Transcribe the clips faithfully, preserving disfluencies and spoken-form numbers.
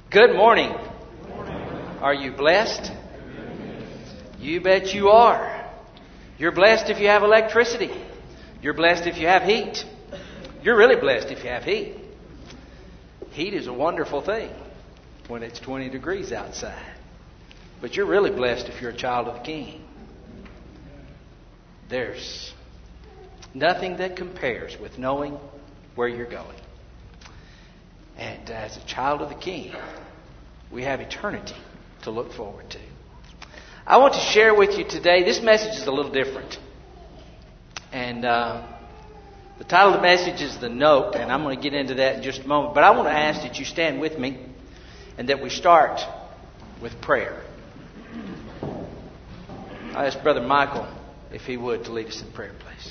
Good morning. Good morning. Are you blessed? You bet you are. You're blessed if you have electricity. You're blessed if you have heat. You're really blessed if you have heat. Heat is a wonderful thing when it's twenty degrees outside. But you're really blessed if you're a child of the King. There's nothing that compares with knowing where you're going. And as a child of the King, we have eternity to look forward to. I want to share with you today, this message is a little different. And uh, the title of the message is The Note, and I'm going to get into that in just a moment. But I want to ask that you stand with me and that we start with prayer. I ask Brother Michael, if he would, to lead us in prayer, please.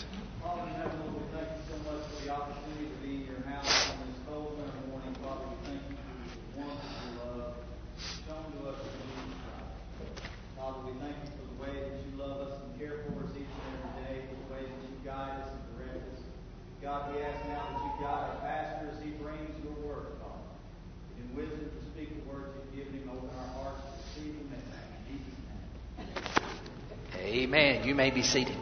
God, we ask now that you guide our pastor as he brings your word, Father. In wisdom to speak the words you've given him, open our hearts to receive them in Jesus' name. Amen. You may be seated.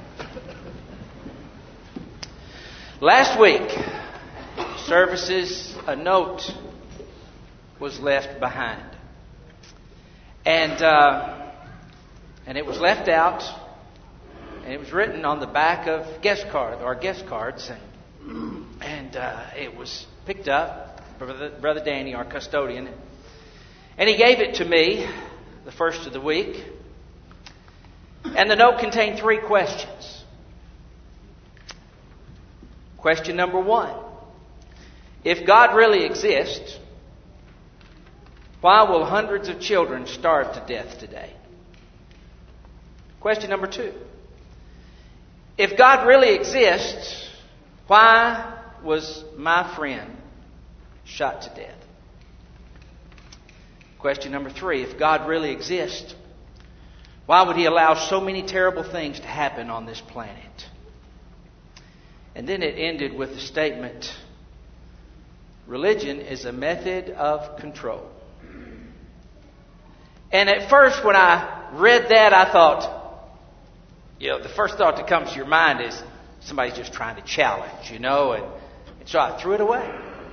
Last week, services, a note was left behind. And, uh, and it was left out. And it was written on the back of guest card, or guest cards, and, and uh, it was picked up by Brother, Brother Danny, our custodian, and he gave it to me the first of the week. And the note contained three questions. Question number one: if God really exists, why will hundreds of children starve to death today? Question number two: if God really exists, why was my friend shot to death? Question number three: if God really exists, why would He allow so many terrible things to happen on this planet? And then it ended with the statement, religion is a method of control. And at first when I read that, I thought, you know, the first thought that comes to your mind is somebody's just trying to challenge, you know, and, and so I threw it away.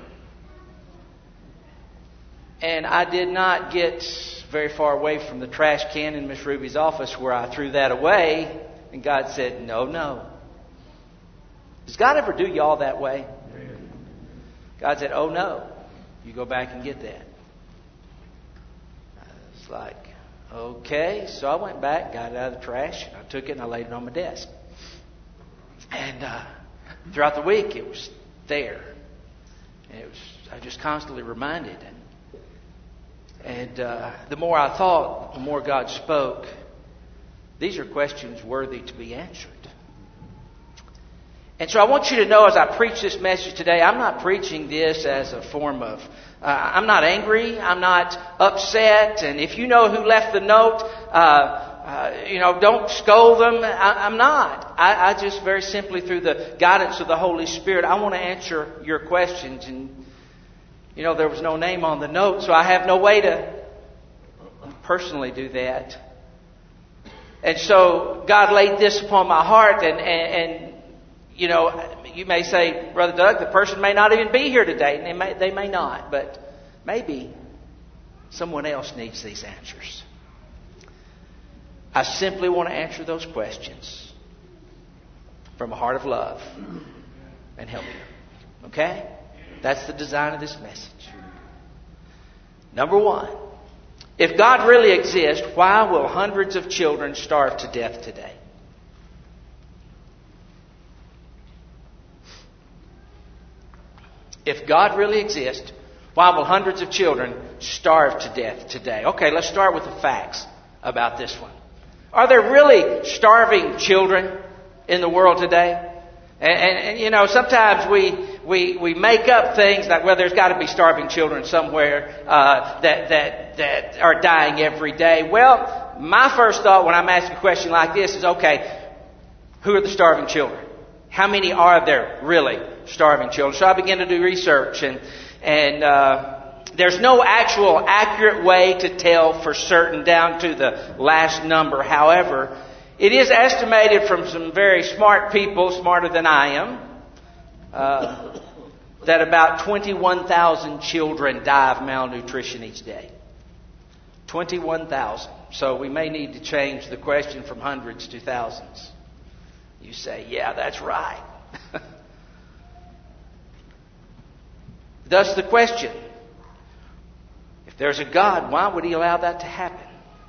And I did not get very far away from the trash can in Miss Ruby's office where I threw that away, and God said, no, no. Does God ever do you all that way? God said, oh no, you go back and get that. It's like, okay, so I went back, got it out of the trash, and I took it and I laid it on my desk. And uh, throughout the week, it was there. And it was, I was just constantly reminded. And, and uh, the more I thought, the more God spoke. These are questions worthy to be answered. And so I want you to know, as I preach this message today, I'm not preaching this as a form of Uh, I'm not angry. I'm not upset. And if you know who left the note, uh, uh, you know, don't scold them. I, I'm not. I, I just very simply, through the guidance of the Holy Spirit, I want to answer your questions. And, you know, there was no name on the note, so I have no way to personally do that. And so God laid this upon my heart. And, and, and you know, you may say, Brother Doug, the person may not even be here today. And they may, they may not. But maybe someone else needs these answers. I simply want to answer those questions from a heart of love and help you. Okay? That's the design of this message. Number one: if God really exists, why will hundreds of children starve to death today? If God really exists, why will hundreds of children starve to death today? Okay, let's start with the facts about this one. Are there really starving children in the world today? And, and, and you know, sometimes we, we we make up things like, well, there's got to be starving children somewhere uh, that that that are dying every day. Well, my first thought when I'm asking a question like this is, okay, who are the starving children? How many are there really starving children? So I began to do research, and and uh, There's no actual accurate way to tell for certain down to the last number. However, it is estimated from some very smart people, smarter than I am, uh, that about twenty-one thousand children die of malnutrition each day. twenty-one thousand. So we may need to change the question from hundreds to thousands. You say, yeah, that's right. Thus the question, if there's a God, why would He allow that to happen?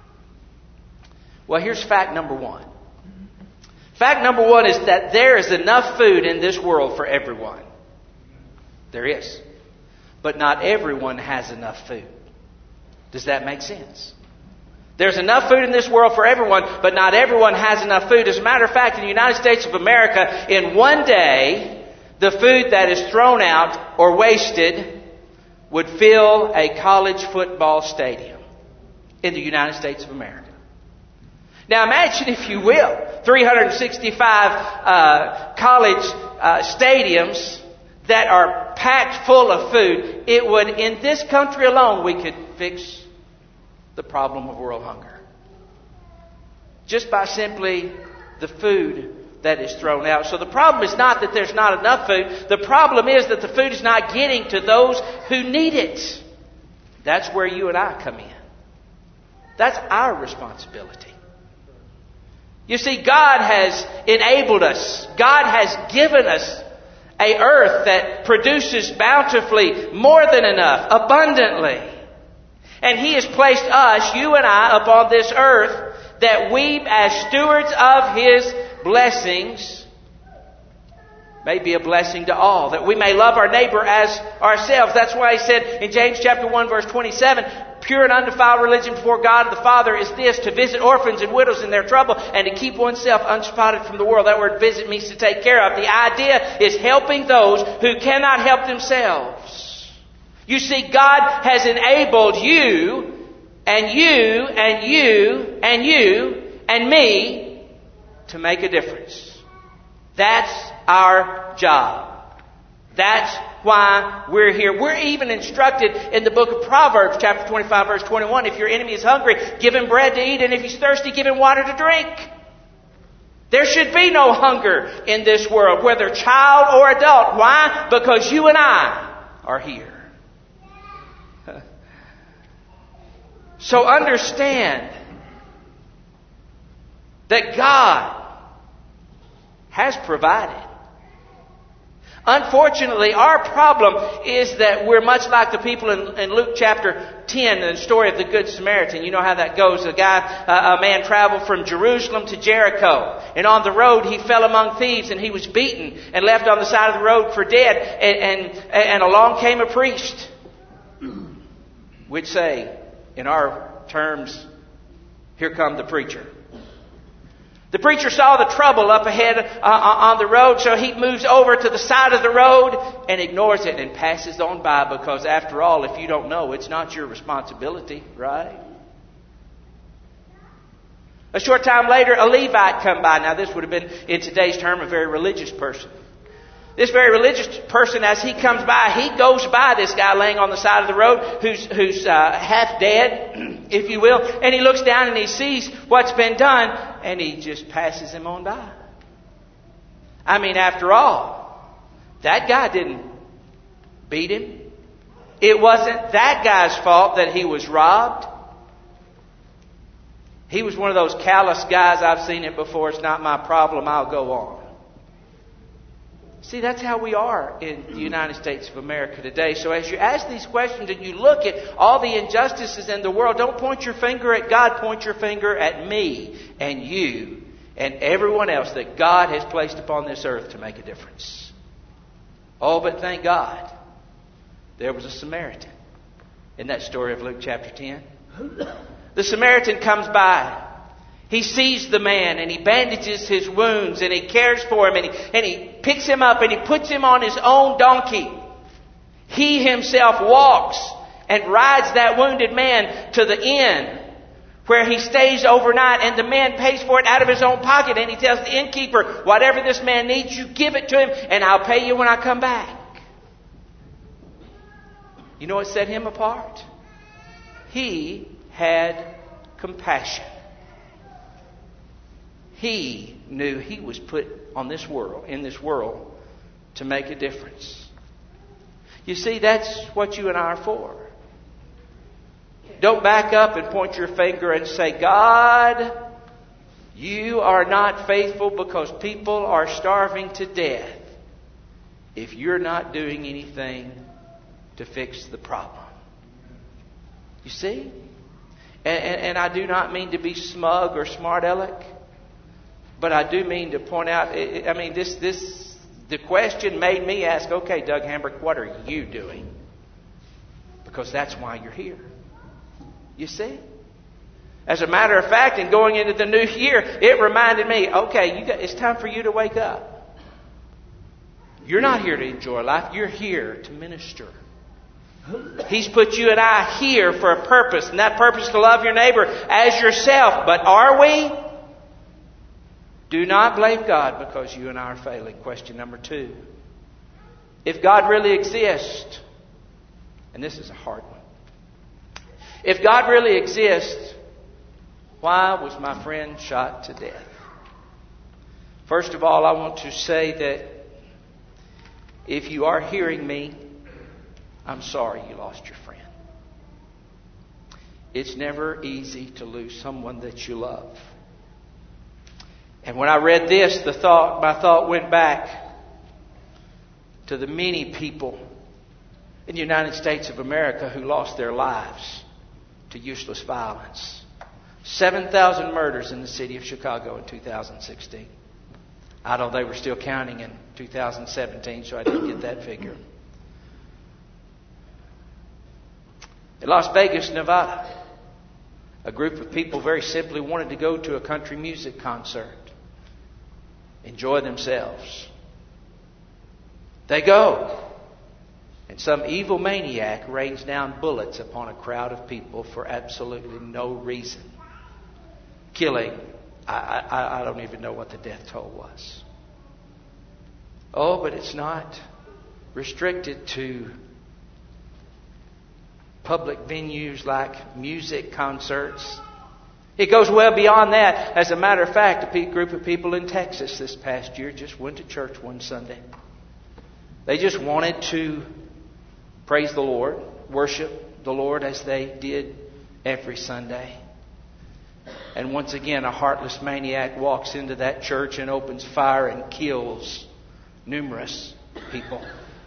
Well, here's fact number one. Fact number one is that there is enough food in this world for everyone. There is. But not everyone has enough food. Does that make sense? There's enough food in this world for everyone, but not everyone has enough food. As a matter of fact, in the United States of America, in one day, the food that is thrown out or wasted would fill a college football stadium in the United States of America. Now imagine, if you will, three hundred sixty-five uh, college uh, stadiums that are packed full of food. It would, in this country alone, we could fix the problem of world hunger. Just by simply the food that is thrown out. So the problem is not that there's not enough food. The problem is that the food is not getting to those who need it. That's where you and I come in. That's our responsibility. You see, God has enabled us. God has given us a earth that produces bountifully, more than enough, abundantly. And He has placed us, you and I, upon this earth that we, as stewards of His blessings, may be a blessing to all. That we may love our neighbor as ourselves. That's why He said in James chapter one verse twenty-seven, pure and undefiled religion before God the Father is this, to visit orphans and widows in their trouble and to keep oneself unspotted from the world. That word visit means to take care of. The idea is helping those who cannot help themselves. You see, God has enabled you and you and you and you and me to make a difference. That's our job. That's why we're here. We're even instructed in the book of Proverbs, chapter twenty-five, verse twenty-one, if your enemy is hungry, give him bread to eat, and if he's thirsty, give him water to drink. There should be no hunger in this world, whether child or adult. Why? Because you and I are here. So understand that God has provided. Unfortunately, our problem is that we're much like the people in, in Luke chapter ten, the story of the Good Samaritan. You know how that goes. A guy, uh, a man traveled from Jerusalem to Jericho. And on the road, he fell among thieves and he was beaten and left on the side of the road for dead. And, and, and along came a priest. We'd say, in our terms, here come the preacher. The preacher saw the trouble up ahead uh, on the road, so he moves over to the side of the road and ignores it and passes on by, because after all, if you don't know, it's not your responsibility, right? A short time later, a Levite come by. Now, this would have been, in today's term, a very religious person. This very religious person, as he comes by, he goes by this guy laying on the side of the road who's, who's uh, half dead, if you will. And he looks down and he sees what's been done and he just passes him on by. I mean, after all, that guy didn't beat him. It wasn't that guy's fault that he was robbed. He was one of those callous guys, I've seen it before, it's not my problem, I'll go on. See, that's how we are in the United States of America today. So as you ask these questions and you look at all the injustices in the world, don't point your finger at God, point your finger at me and you and everyone else that God has placed upon this earth to make a difference. Oh, but thank God, there was a Samaritan in that story of Luke chapter ten. The Samaritan comes by. He sees the man and he bandages his wounds and he cares for him and he, and he picks him up and he puts him on his own donkey. He himself walks and rides that wounded man to the inn where he stays overnight, and the man pays for it out of his own pocket, and he tells the innkeeper, whatever this man needs, you give it to him and I'll pay you when I come back. You know what set him apart? He had compassion. He knew he was put on this world, in this world, to make a difference. You see, that's what you and I are for. Don't back up and point your finger and say, God, you are not faithful because people are starving to death if you're not doing anything to fix the problem. You see? And, and, and I do not mean to be smug or smart aleck, but I do mean to point out, I mean, this, this, the question made me ask, okay, Doug Hambrick, what are you doing? Because that's why you're here. You see? As a matter of fact, in going into the new year, it reminded me, okay, you got, it's time for you to wake up. You're not here to enjoy life. You're here to minister. He's put you and I here for a purpose, and that purpose is to love your neighbor as yourself. But are we? Do not blame God because you and I are failing. Question number two. If God really exists, and this is a hard one. If God really exists, why was my friend shot to death? First of all, I want to say that if you are hearing me, I'm sorry you lost your friend. It's never easy to lose someone that you love. And when I read this, the thought, my thought went back to the many people in the United States of America who lost their lives to useless violence. seven thousand murders in the city of Chicago in two thousand sixteen. I know they were still counting in two thousand seventeen, so I didn't get that figure. In Las Vegas, Nevada, a group of people very simply wanted to go to a country music concert, enjoy themselves. They go, and some evil maniac rains down bullets upon a crowd of people for absolutely no reason, killing. I, I, I don't even know what the death toll was. Oh, but it's not restricted to public venues like music concerts. It goes well beyond that. As a matter of fact, a group of people in Texas this past year just went to church one Sunday. They just wanted to praise the Lord, worship the Lord as they did every Sunday. And once again, a heartless maniac walks into that church and opens fire and kills numerous people.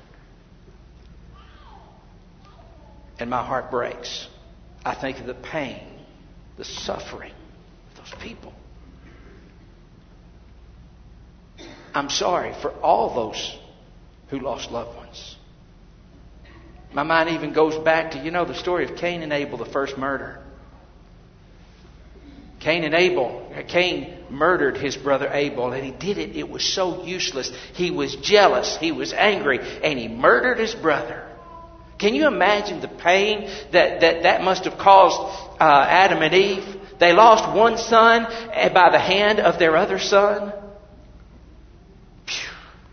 And my heart breaks. I think of the pain, the suffering of those people. I'm sorry for all those who lost loved ones. My mind even goes back to, you know, the story of Cain and Abel, the first murder. Cain and Abel, Cain murdered his brother Abel, and he did it. It was so useless. He was jealous. He was angry, and he murdered his brother. Can you imagine the pain that that, that must have caused uh, Adam and Eve? They lost one son by the hand of their other son. Phew.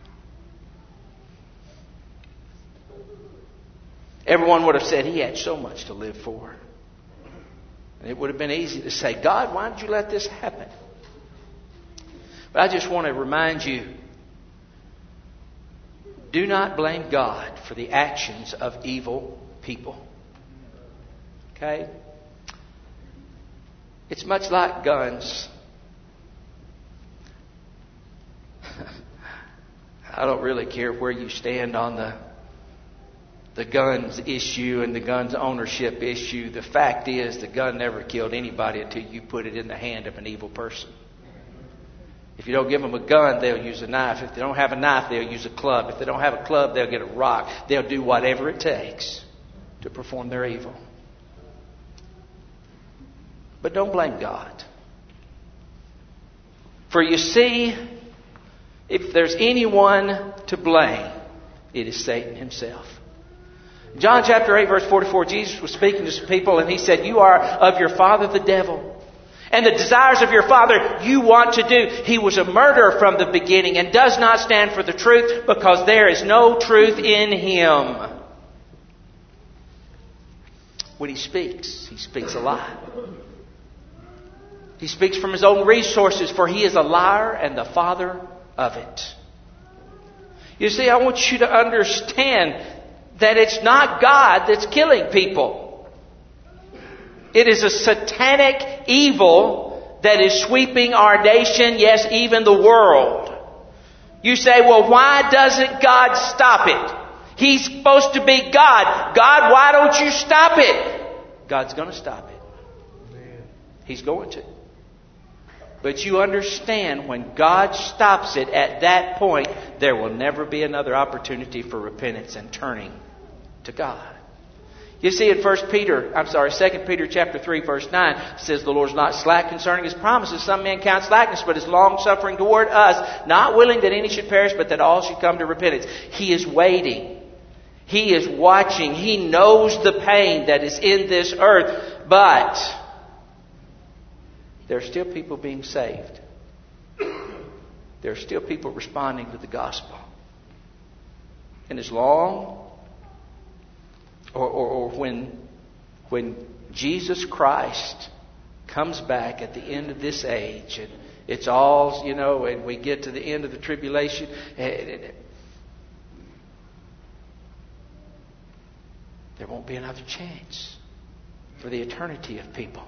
Everyone would have said he had so much to live for. And it would have been easy to say, God, why did you let this happen? But I just want to remind you, do not blame God for the actions of evil people. Okay? It's much like guns. I don't really care where you stand on the the guns issue and the guns ownership issue. The fact is, the gun never killed anybody until you put it in the hand of an evil person. If you don't give them a gun, they'll use a knife. If they don't have a knife, they'll use a club. If they don't have a club, they'll get a rock. They'll do whatever it takes to perform their evil. But don't blame God. For you see, if there's anyone to blame, it is Satan himself. John chapter eight, verse forty-four, Jesus was speaking to some people and he said, you are of your father the devil. And the desires of your father you want to do. He was a murderer from the beginning and does not stand for the truth because there is no truth in him. when He speaks, He speaks a lie. He speaks from His own resources, for He is a liar and the father of it. You see, I want you to understand that it's not God that's killing people. It is a satanic evil that is sweeping our nation, yes, even the world. You say, well, why doesn't God stop it? He's supposed to be God. God, why don't you stop it? God's going to stop it. He's going to. But you understand, when God stops it at that point, there will never be another opportunity for repentance and turning to God. You see, in First Peter, I'm sorry, Second Peter chapter three, verse nine, it says, the Lord is not slack concerning His promises. Some men count slackness, but is long-suffering toward us, not willing that any should perish, but that all should come to repentance. He is waiting. He is watching. He knows the pain that is in this earth, but there are still people being saved. There are still people responding to the gospel. And as long or, or, or when, when Jesus Christ comes back at the end of this age, and it's all, you know, and we get to the end of the tribulation, and there won't be another chance for the eternity of people.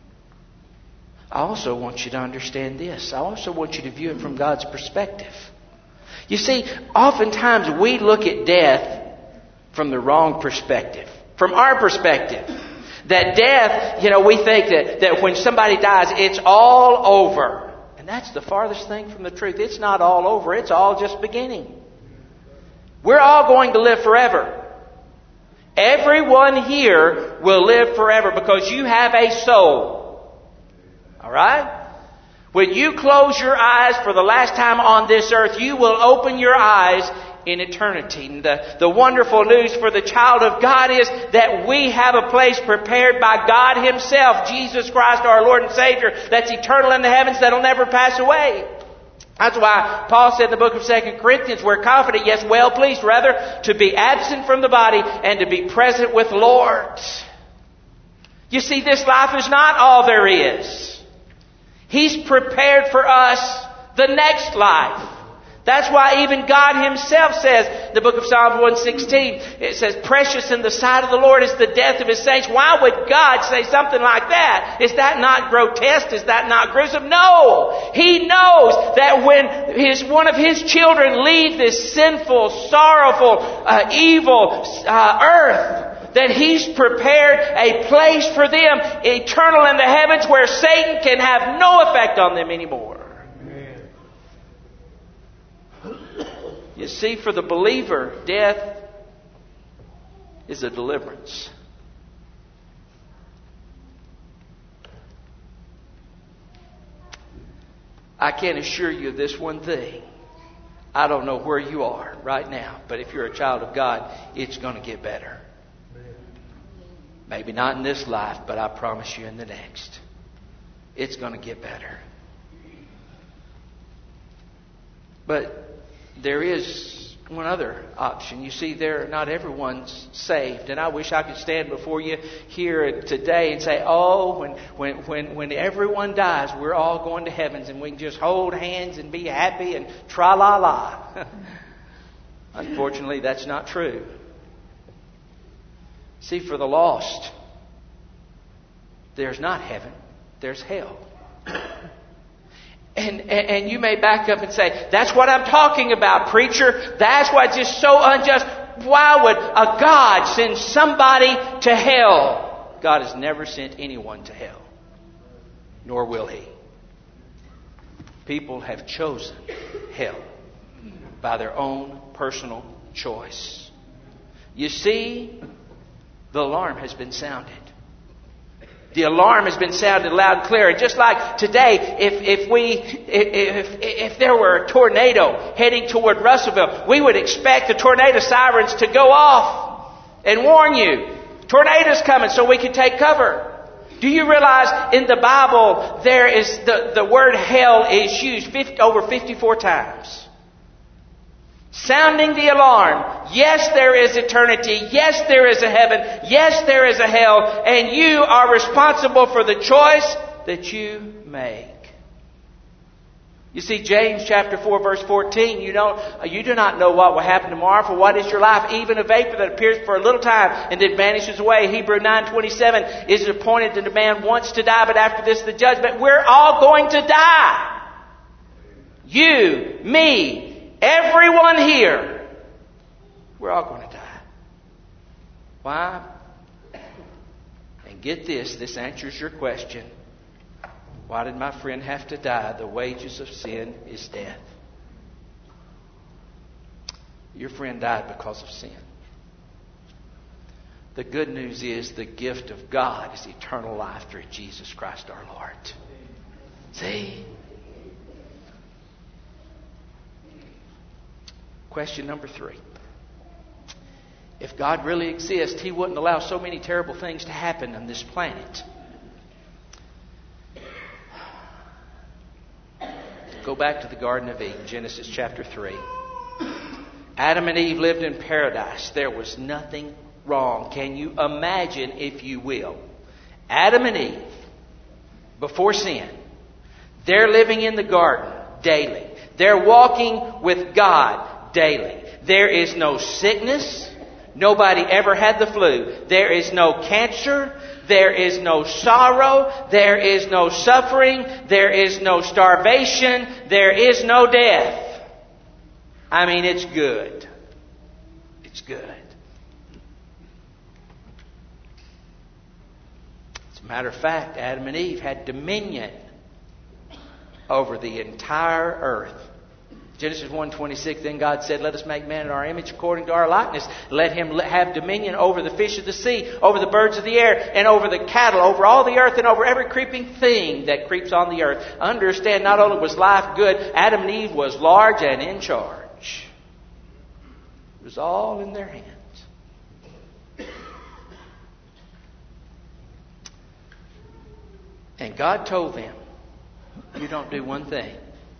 I also want you to understand this. I also want you to view it from God's perspective. You see, oftentimes we look at death from the wrong perspective. From our perspective. That death, you know, we think that, that when somebody dies, it's all over. And that's the farthest thing from the truth. It's not all over. It's all just beginning. We're all going to live forever. Everyone here will live forever because you have a soul. All right? When you close your eyes for the last time on this earth, you will open your eyes in eternity. And the, the wonderful news for the child of God is that we have a place prepared by God Himself, Jesus Christ, our Lord and Savior, that's eternal in the heavens, that'll never pass away. That's why Paul said in the book of Second Corinthians, we're confident, yes, well pleased, rather, to be absent from the body and to be present with the Lord. You see, this life is not all there is. He's prepared for us the next life. That's why even God Himself says, the book of Psalms one sixteen, it says, precious in the sight of the Lord is the death of His saints. Why would God say something like that? Is that not grotesque? Is that not gruesome? No! He knows that when his, one of His children leave this sinful, sorrowful, uh, evil uh, earth, that He's prepared a place for them, eternal in the heavens, where Satan can have no effect on them anymore. You see, for the believer, death is a deliverance. I can assure you of this one thing. I don't know where you are right now, but if you're a child of God, it's going to get better. Maybe not in this life, but I promise you in the next. It's going to get better. But there is one other option. You see, there not everyone's saved. And I wish I could stand before you here today and say, oh, when, when, when, when everyone dies, we're all going to heavens and we can just hold hands and be happy and tra-la-la. Unfortunately, that's not true. See, for the lost, there's not heaven, there's hell. And, and, and you may back up and say, that's what I'm talking about, preacher. That's what's just so unjust. Why would a God send somebody to hell? God has never sent anyone to hell. Nor will He. People have chosen hell by their own personal choice. You see, the alarm has been sounded. The alarm has been sounded loud and clear. And just like today, if, if we, if, if, if there were a tornado heading toward Russellville, we would expect the tornado sirens to go off and warn you. Tornado's coming, so we can take cover. Do you realize in the Bible there is the, the word hell is used fifty, over fifty-four times? Sounding the alarm. Yes, there is eternity. Yes, there is a heaven. Yes, there is a hell. And you are responsible for the choice that you make. You see, James chapter four, verse fourteen, you know, you do not know what will happen tomorrow, for what is your life? Even a vapor that appears for a little time and then vanishes away. Hebrew nine twenty-seven, is it appointed that a man wants to die, but after this the judgment? We're all going to die. You, me, everyone here, we're all going to die. Why? And get this, this answers your question. Why did my friend have to die? The wages of sin is death. Your friend died because of sin. The good news is the gift of God is eternal life through Jesus Christ our Lord. See? Question number three. If God really exists, He wouldn't allow so many terrible things to happen on this planet. Go back to the Garden of Eden, Genesis chapter three. Adam and Eve lived in paradise. There was nothing wrong. Can you imagine, if you will, Adam and Eve, before sin, they're living in the garden daily. They're walking with God daily. There is no sickness. Nobody ever had the flu. There is no cancer. There is no sorrow. There is no suffering. There is no starvation. There is no death. I mean, it's good. It's good. As a matter of fact, Adam and Eve had dominion over the entire earth. Genesis one twenty-six, then God said, let us make man in our image according to our likeness. Let him have dominion over the fish of the sea, over the birds of the air, and over the cattle, over all the earth, and over every creeping thing that creeps on the earth. Understand, not only was life good, Adam and Eve was large and in charge. It was all in their hands. And God told them, you don't do one thing.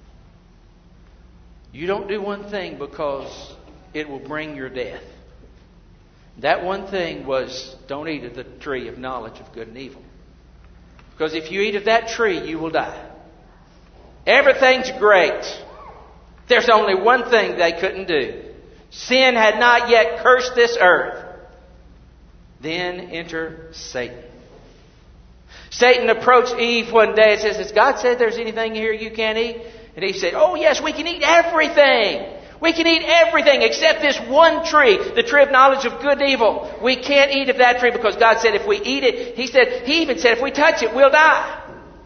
You don't do one thing because it will bring your death. That one thing was, don't eat of the tree of knowledge of good and evil. Because if you eat of that tree, you will die. Everything's great. There's only one thing they couldn't do. Sin had not yet cursed this earth. Then enter Satan. Satan approached Eve one day and says, has God said there's anything here you can't eat? And he said, oh yes, we can eat everything. We can eat everything except this one tree, the tree of knowledge of good and evil. We can't eat of that tree because God said if we eat it, He said, He even said if we touch it, we'll die.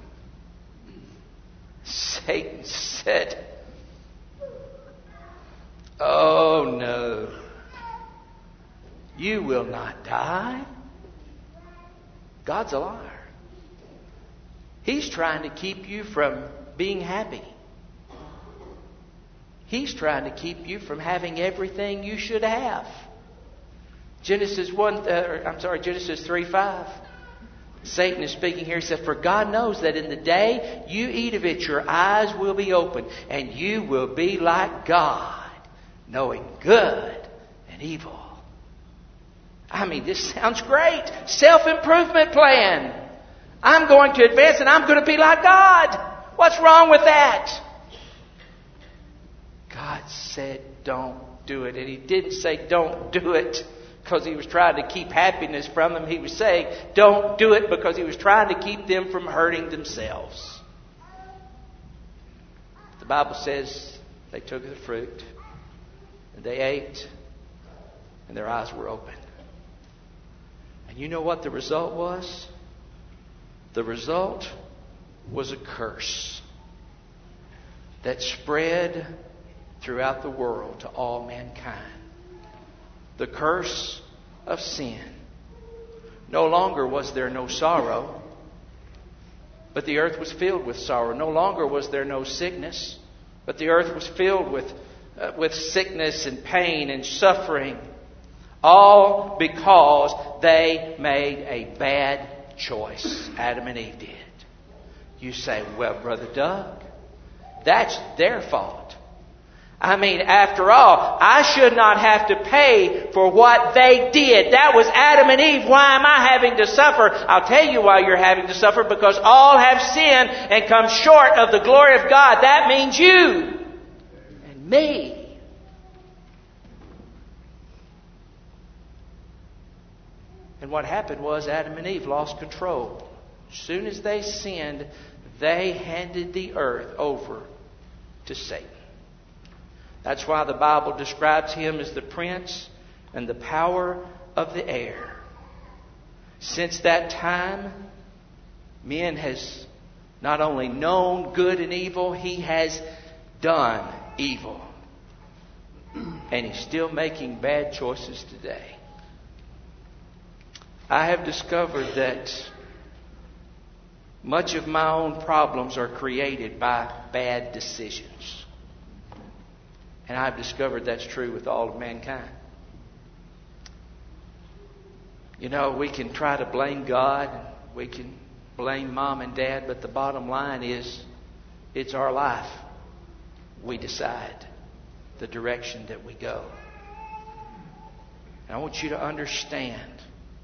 Satan said, oh no, you will not die. God's a liar. He's trying to keep you from being happy. He's trying to keep you from having everything you should have. Genesis one, uh, I'm sorry, Genesis three five. Satan is speaking here. He said, for God knows that in the day you eat of it, your eyes will be opened, and you will be like God, knowing good and evil. I mean, this sounds great. Self-improvement plan. I'm going to advance and I'm going to be like God. What's wrong with that? God said, don't do it. And He didn't say, don't do it because He was trying to keep happiness from them. He was saying, don't do it because He was trying to keep them from hurting themselves. The Bible says they took the fruit and they ate and their eyes were open. And you know what the result was? The result was a curse that spread throughout the world to all mankind. The curse of sin. No longer was there no sorrow, but the earth was filled with sorrow. No longer was there no sickness, but the earth was filled with, uh, with sickness and pain and suffering. All because they made a bad choice. Adam and Eve did. You say, well, Brother Doug, that's their fault. I mean, after all, I should not have to pay for what they did. That was Adam and Eve. Why am I having to suffer? I'll tell you why you're having to suffer. Because all have sinned and come short of the glory of God. That means you and me. And what happened was Adam and Eve lost control. As soon as they sinned, they handed the earth over to Satan. That's why the Bible describes him as the prince and the power of the air. Since that time, man has not only known good and evil, he has done evil. And he's still making bad choices today. I have discovered that much of my own problems are created by bad decisions. And I've discovered that's true with all of mankind. You know, we can try to blame God, we can blame mom and dad, but the bottom line is, it's our life. We decide the direction that we go. And I want you to understand,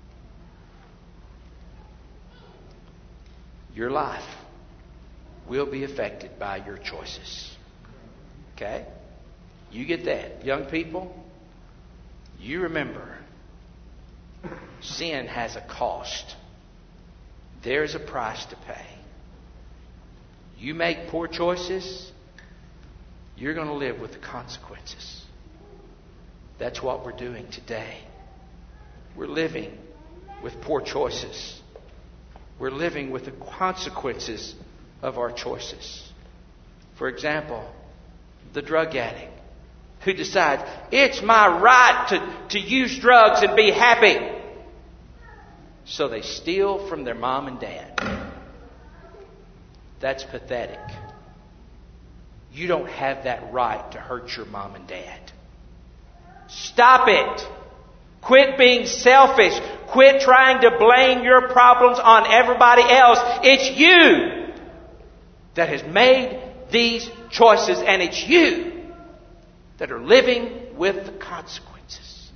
your life will be affected by your choices. Okay? You get that. Young people, you remember, sin has a cost. There's a price to pay. You make poor choices, you're going to live with the consequences. That's what we're doing today. We're living with poor choices. We're living with the consequences of our choices. For example, the drug addict who decides, it's my right to, to use drugs and be happy. So they steal from their mom and dad. That's pathetic. You don't have that right to hurt your mom and dad. Stop it. Quit being selfish. Quit trying to blame your problems on everybody else. It's you that has made these choices, and it's you that are living with the consequences.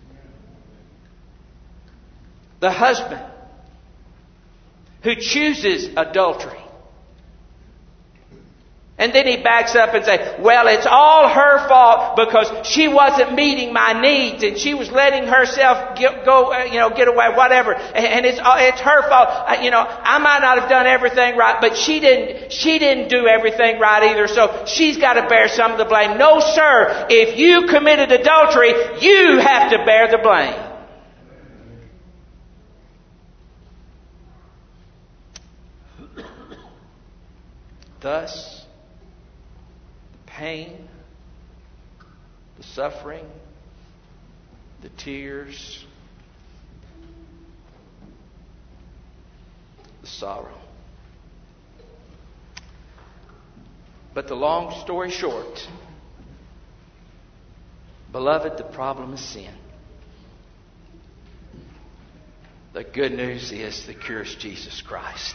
The husband who chooses adultery, and then he backs up and says, well, it's all her fault because she wasn't meeting my needs and she was letting herself get, go, you know, get away, whatever. And it's it's her fault. You know, I might not have done everything right, but she didn't she didn't do everything right either. So she's got to bear some of the blame. No, sir. If you committed adultery, you have to bear the blame. Thus, pain, the suffering, the tears, the sorrow. But the long story short, beloved, the problem is sin. The good news is the cure is Jesus Christ.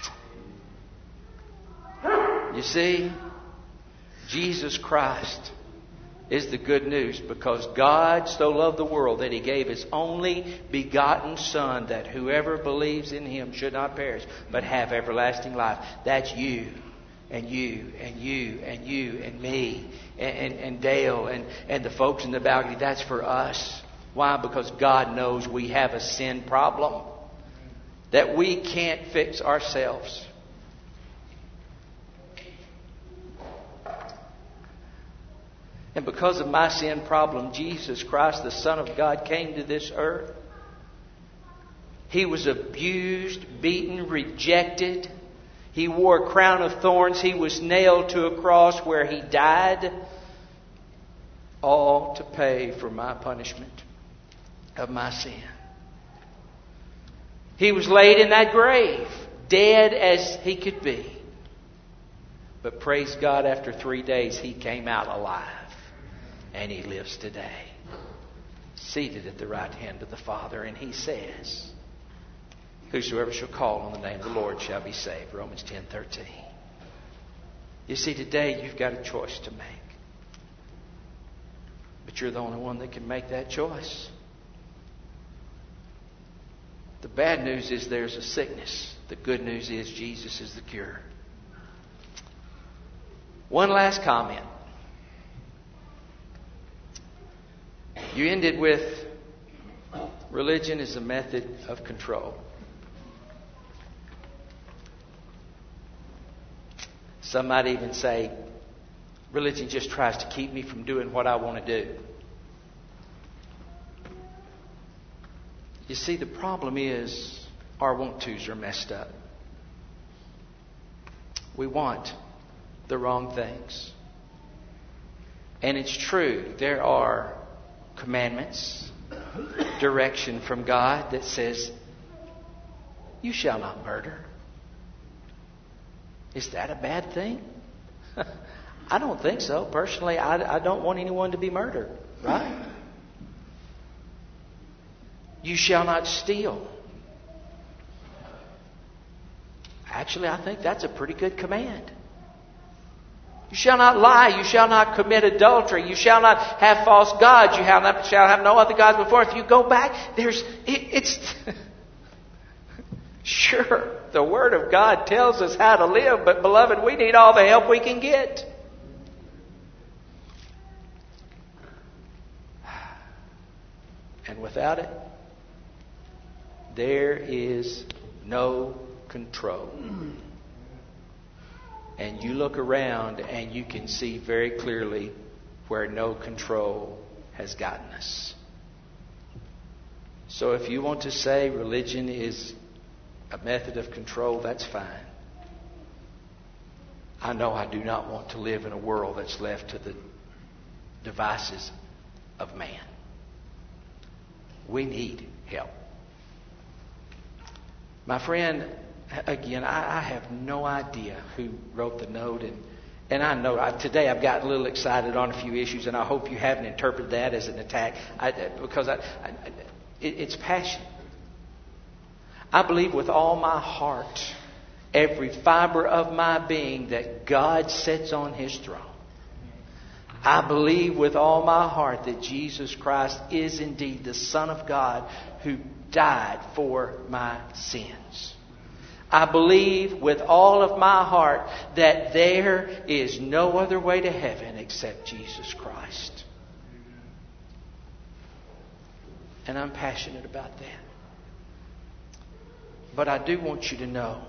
You see, Jesus Christ is the good news, because God so loved the world that He gave His only begotten Son, that whoever believes in Him should not perish but have everlasting life. That's you and you and you and you and me and, and, and Dale and, and the folks in the balcony. That's for us. Why? Because God knows we have a sin problem that we can't fix ourselves. And because of my sin problem, Jesus Christ, the Son of God, came to this earth. He was abused, beaten, rejected. He wore a crown of thorns. He was nailed to a cross where He died, all to pay for my punishment of my sin. He was laid in that grave, dead as he could be. But praise God, after three days, He came out alive. And He lives today, seated at the right hand of the Father. And He says, whosoever shall call on the name of the Lord shall be saved. Romans ten thirteen. You see, today you've got a choice to make. But you're the only one that can make that choice. The bad news is there's a sickness. The good news is Jesus is the cure. One last comment. You ended with religion is a method of control. Some might even say religion just tries to keep me from doing what I want to do. You see, the problem is our want-tos are messed up. We want the wrong things. And it's true, there are commandments, direction from God that says, you shall not murder. Is that a bad thing? I don't think so. Personally, I, I don't want anyone to be murdered, right? You shall not steal. Actually, I think that's a pretty good command. You shall not lie. You shall not commit adultery. You shall not have false gods. You shall, not, shall have no other gods before. If you go back, there's it, it's sure the Word of God tells us how to live, but beloved, we need all the help we can get. And without it, there is no control. And you look around and you can see very clearly where no control has gotten us. So if you want to say religion is a method of control, that's fine. I know I do not want to live in a world that's left to the devices of man. We need help. My friend, again, I, I have no idea who wrote the note, and and I know I, today I've gotten a little excited on a few issues, and I hope you haven't interpreted that as an attack, I, because I, I, it, it's passion. I believe with all my heart, every fiber of my being, that God sits on His throne. I believe with all my heart that Jesus Christ is indeed the Son of God who died for my sins. I believe with all of my heart that there is no other way to heaven except Jesus Christ. And I'm passionate about that. But I do want you to know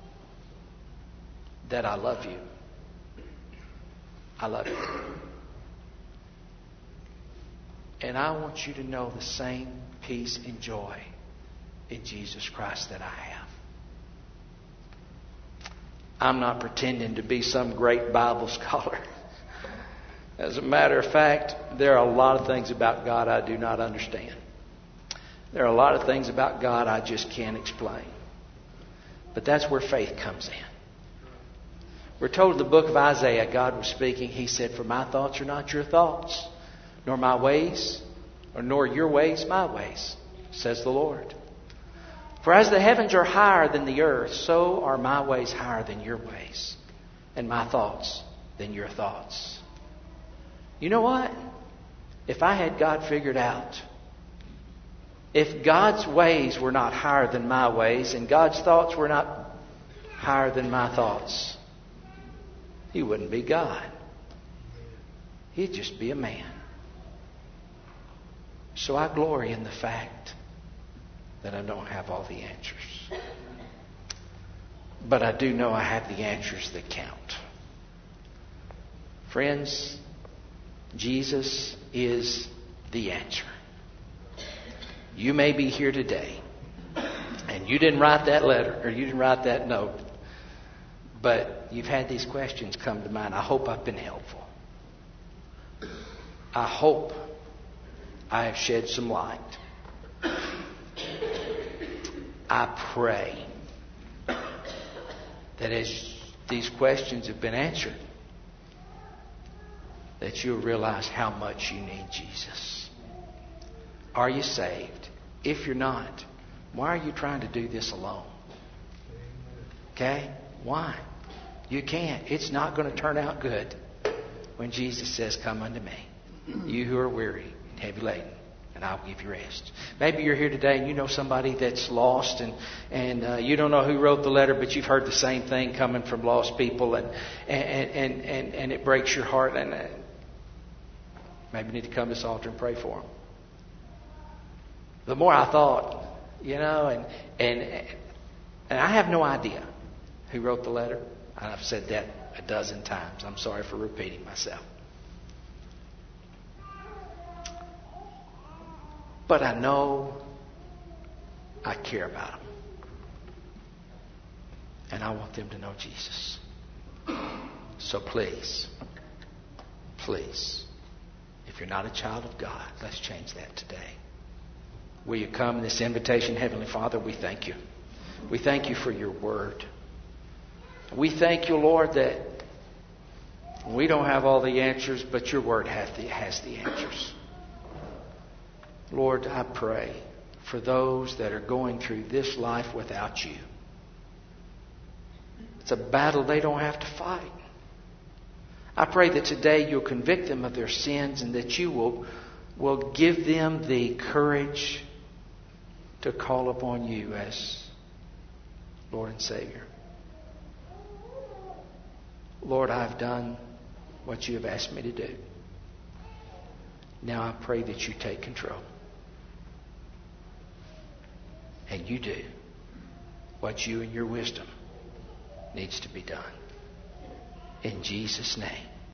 that I love you. I love you. And I want you to know the same peace and joy in Jesus Christ that I have. I'm not pretending to be some great Bible scholar. As a matter of fact, there are a lot of things about God I do not understand. There are a lot of things about God I just can't explain. But that's where faith comes in. We're told in the book of Isaiah, God was speaking. He said, "For my thoughts are not your thoughts, nor my ways, or nor your ways my ways, says the Lord. For as the heavens are higher than the earth, so are my ways higher than your ways, and my thoughts than your thoughts." You know what? If I had God figured out, if God's ways were not higher than my ways, and God's thoughts were not higher than my thoughts, He wouldn't be God. He'd just be a man. So I glory in the fact that I don't have all the answers. But I do know I have the answers that count. Friends, Jesus is the answer. You may be here today, and you didn't write that letter, or you didn't write that note, but you've had these questions come to mind. I hope I've been helpful. I hope I have shed some light. I pray that as these questions have been answered, that you'll realize how much you need Jesus. Are you saved? If you're not, why are you trying to do this alone? Okay? Why? You can't. It's not going to turn out good when Jesus says, "Come unto me." You who are weary and heavy laden, and I'll give you rest. Maybe you're here today and you know somebody that's lost, and and uh, you don't know who wrote the letter, but you've heard the same thing coming from lost people, and and and and, and it breaks your heart. And uh, maybe you need to come to this altar and pray for them. The more I thought, you know, and and and I have no idea who wrote the letter. I've said that a dozen times. I'm sorry for repeating myself. But I know I care about them. And I want them to know Jesus. So please, please, if you're not a child of God, let's change that today. Will you come in this invitation? Heavenly Father, we thank you. We thank you for your word. We thank you, Lord, that we don't have all the answers, but your word has the, has the answers. Lord, I pray for those that are going through this life without you. It's a battle they don't have to fight. I pray that today you'll convict them of their sins and that you will, will give them the courage to call upon you as Lord and Savior. Lord, I've done what you have asked me to do. Now I pray that you take control. And you do what you in your wisdom needs to be done. In Jesus' name.